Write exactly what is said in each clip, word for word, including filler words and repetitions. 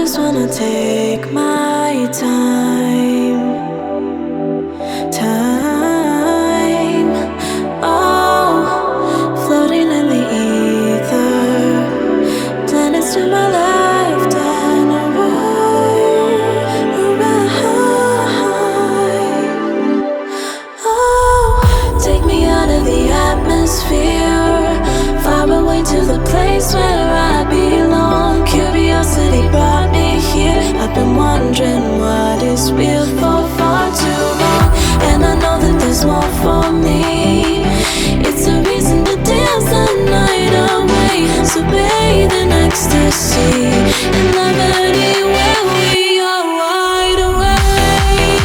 just wanna take my time, time. Oh, floating in the ether, planets to my left and right, right. Oh, take me out of the atmosphere, far away to the place where I belong. Curiosity brought me here. I've been wondering what is real for far too long, and I know that there's more for me. It's a reason to dance the night away. So bathe in ecstasy and levity where we are wide awake.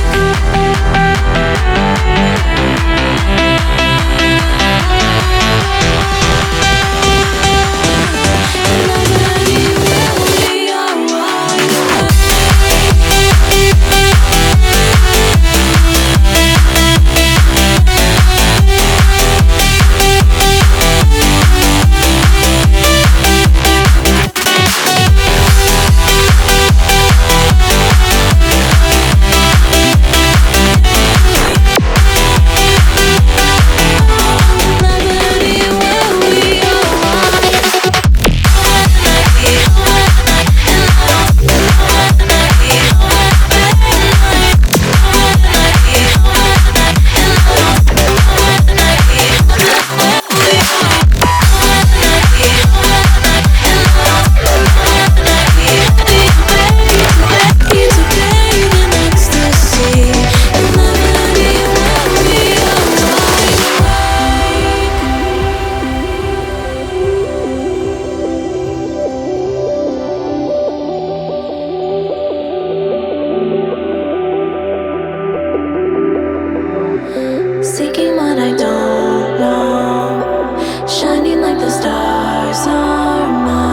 Seeking what I don't know, shining like the stars are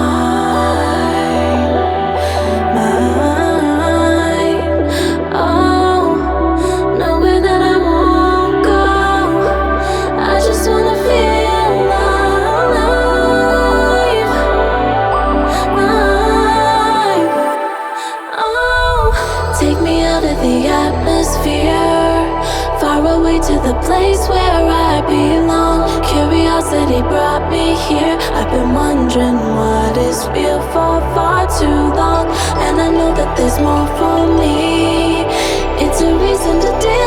mine, mine. Oh, nowhere that I won't go. I just wanna feel alive, alive. Oh, take me out of the atmosphere, far away to the place where I belong. Curiosity brought me here. I've been wondering what is real for far too long, and I know that there's more for me. It's a reason to dance